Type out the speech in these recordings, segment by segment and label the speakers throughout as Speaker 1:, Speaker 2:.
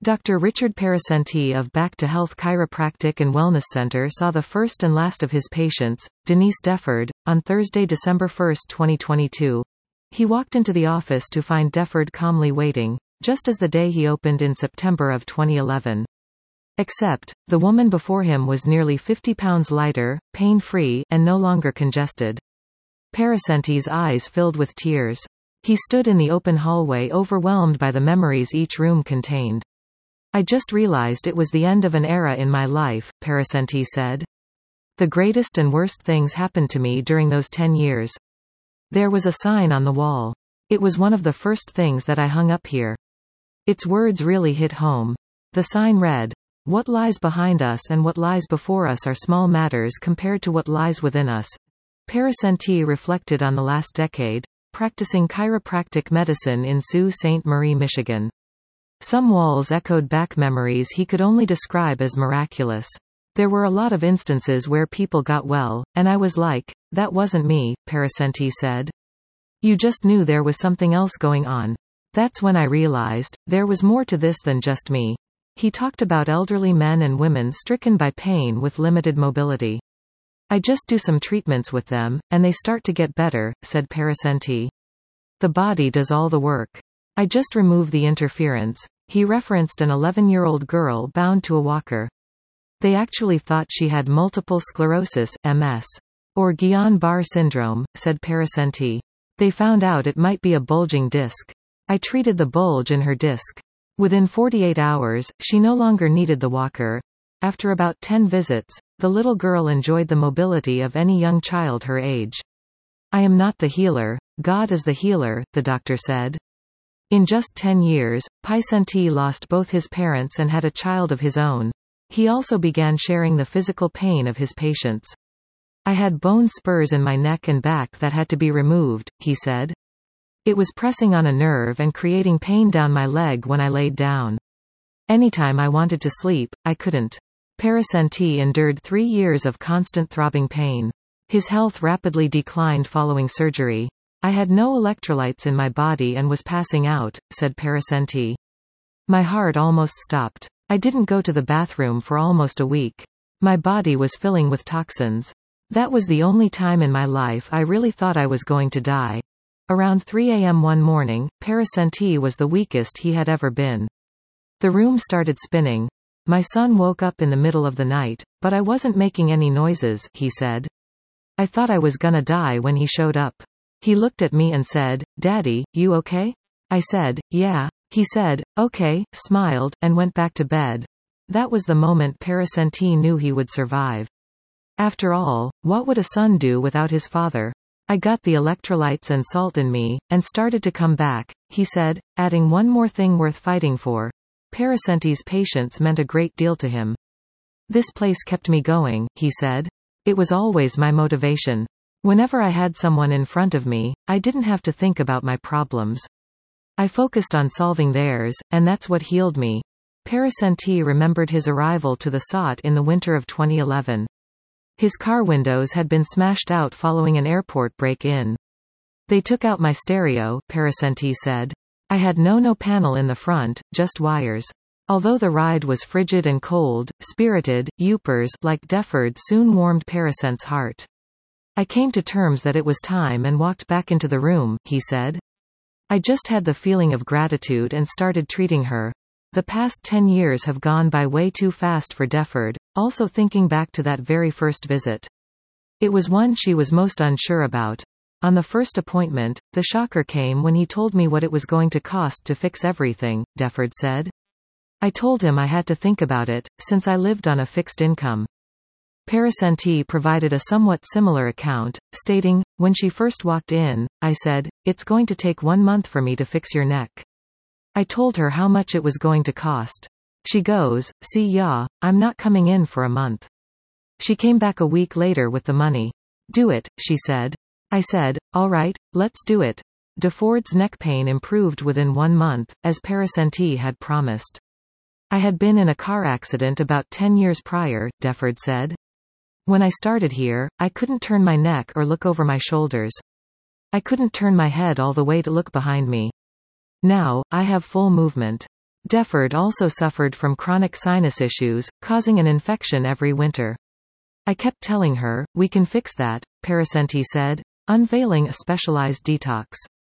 Speaker 1: Dr. Richard Parasenti of Back to Health Chiropractic and Wellness Center saw the first and last of his patients, Denise Defford, on Thursday, December 1, 2022. He walked into the office to find Defford calmly waiting, just as the day he opened in September of 2011. Except, the woman before him was nearly 50 pounds lighter, pain-free, and no longer congested. Parasenti's eyes filled with tears. He stood in the open hallway overwhelmed by the memories each room contained. "I just realized it was the end of an era in my life," Parasenti said. "The greatest and worst things happened to me during those 10 years. There was a sign on the wall. It was one of the first things that I hung up here." Its words really hit home. The sign read, "What lies behind us and what lies before us are small matters compared to what lies within us." Parasenti reflected on the last decade, practicing chiropractic medicine in Sault Ste. Marie, Michigan. Some walls echoed back memories he could only describe as miraculous. "There were a lot of instances where people got well, and I was like, that wasn't me," Parasenti said. "You just knew there was something else going on. That's when I realized, there was more to this than just me." He talked about elderly men and women stricken by pain with limited mobility. "I just do some treatments with them, and they start to get better," said Parasenti. "The body does all the work. I just remove the interference." He referenced an 11-year-old girl bound to a walker. "They actually thought she had multiple sclerosis, MS. Or Guillain-Barré syndrome," said Parasenti. "They found out it might be a bulging disc. I treated the bulge in her disc. Within 48 hours, she no longer needed the walker. After about 10 visits, the little girl enjoyed the mobility of any young child her age." "I am not the healer. God is the healer," the doctor said. In just 10 years, Parasenti lost both his parents and had a child of his own. He also began sharing the physical pain of his patients. "I had bone spurs in my neck and back that had to be removed," he said. "It was pressing on a nerve and creating pain down my leg when I laid down. Anytime I wanted to sleep, I couldn't." Parasenti endured 3 years of constant throbbing pain. His health rapidly declined following surgery. "I had no electrolytes in my body and was passing out," said Parasenti. "My heart almost stopped. I didn't go to the bathroom for almost a week. My body was filling with toxins. That was the only time in my life I really thought I was going to die." Around 3 a.m. one morning, Parasenti was the weakest he had ever been. "The room started spinning. My son woke up in the middle of the night, but I wasn't making any noises," he said. "I thought I was gonna die when he showed up. He looked at me and said, 'Daddy, you okay?' I said, 'Yeah.' He said, 'Okay,' smiled, and went back to bed." That was the moment Parasenti knew he would survive. "After all, what would a son do without his father? I got the electrolytes and salt in me, and started to come back," he said, adding one more thing worth fighting for. Parasenti's patience meant a great deal to him. "This place kept me going," he said. "It was always my motivation. Whenever I had someone in front of me, I didn't have to think about my problems. I focused on solving theirs, and that's what healed me." Parasenti remembered his arrival to the SOT in the winter of 2011. His car windows had been smashed out following an airport break-in. "They took out my stereo," Parasenti said. "I had no panel in the front, just wires." Although the ride was frigid and cold, spirited, Youpers like Defford soon warmed Parasenti's heart. "I came to terms that it was time and walked back into the room," he said. "I just had the feeling of gratitude and started treating her." The past 10 years have gone by way too fast for Defford, also thinking back to that very first visit. It was one she was most unsure about. "On the first appointment, the shocker came when he told me what it was going to cost to fix everything," Defford said. "I told him I had to think about it, since I lived on a fixed income." Parasenti provided a somewhat similar account, stating, "When she first walked in, I said, 'It's going to take 1 month for me to fix your neck.' I told her how much it was going to cost. She goes, 'See ya, I'm not coming in for a month.' She came back a week later with the money. 'Do it,' she said. I said, 'All right, let's do it.'" Defford's neck pain improved within 1 month, as Parasenti had promised. "I had been in a car accident about 10 years prior," Defford said. "When I started here, I couldn't turn my neck or look over my shoulders. I couldn't turn my head all the way to look behind me. Now, I have full movement. Deford also suffered from chronic sinus issues, causing an infection every winter. I kept telling her, we can fix that, Parasenti said, unveiling a specialized detox.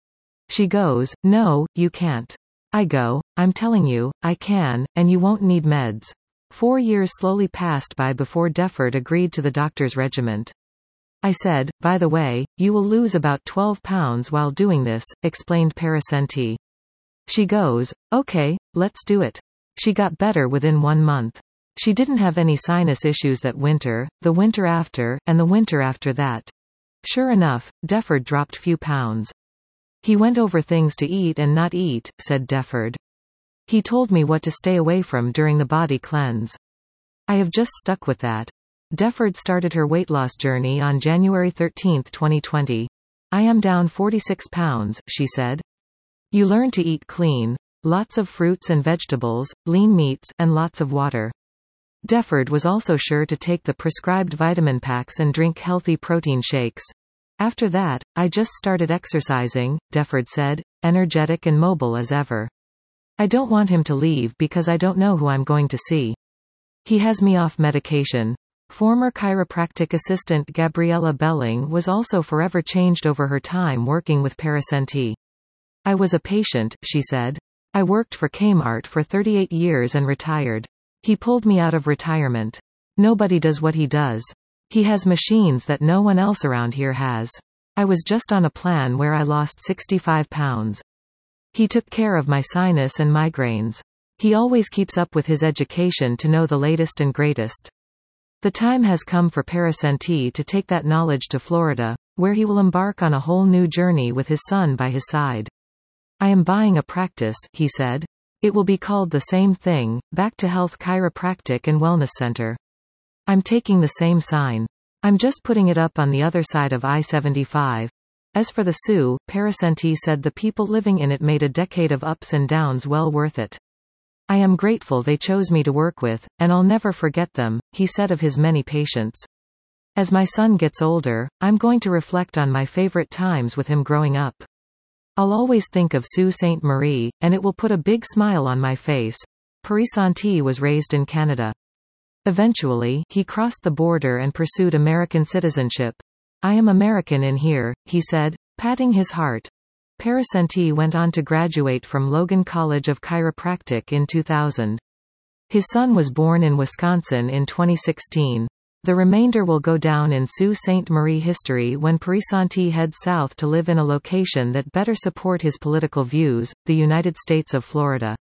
Speaker 1: She goes, no, you can't. I go, I'm telling you, I can, and you won't need meds. 4 years slowly passed by before Deford agreed to the doctor's regimen. I said, by the way, you will lose about 12 pounds while doing this, explained Parasenti. She goes, okay, let's do it. She got better within 1 month. She didn't have any sinus issues that winter, the winter after, and the winter after that. Sure enough, Deford dropped few pounds. He went over things to eat and not eat, said Deford. He told me what to stay away from during the body cleanse. I have just stuck with that. Deford started her weight loss journey on January 13, 2020. I am down 46 pounds, she said. You learn to eat clean. Lots of fruits and vegetables, lean meats, and lots of water. Deford was also sure to take the prescribed vitamin packs and drink healthy protein shakes. After that, I just started exercising, Deford said, energetic and mobile as ever. I don't want him to leave because I don't know who I'm going to see. He has me off medication. Former chiropractic assistant Gabriella Belling was also forever changed over her time working with Parasenti. I was a patient, she said. I worked for Kmart for 38 years and retired. He pulled me out of retirement. Nobody does what he does. He has machines that no one else around here has. I was just on a plan where I lost 65 pounds. He took care of my sinus and migraines. He always keeps up with his education to know the latest and greatest. The time has come for Parasenti to take that knowledge to Florida, where he will embark on a whole new journey with his son by his side. I am buying a practice, he said. It will be called the same thing, Back to Health Chiropractic and Wellness Center. I'm taking the same sign. I'm just putting it up on the other side of I-75. As for the Sioux, Parasenti said the people living in it made a decade of ups and downs well worth it. I am grateful they chose me to work with, and I'll never forget them, he said of his many patients. As my son gets older, I'm going to reflect on my favorite times with him growing up. I'll always think of Sault Ste. Marie, and it will put a big smile on my face. Parasenti was raised in Canada. Eventually, he crossed the border and pursued American citizenship. I am American in here, he said, patting his heart. Parasenti went on to graduate from Logan College of Chiropractic in 2000. His son was born in Wisconsin in 2016. The remainder will go down in Sault Ste. Marie history when Parasenti heads south to live in a location that better support his political views, the United States of Florida.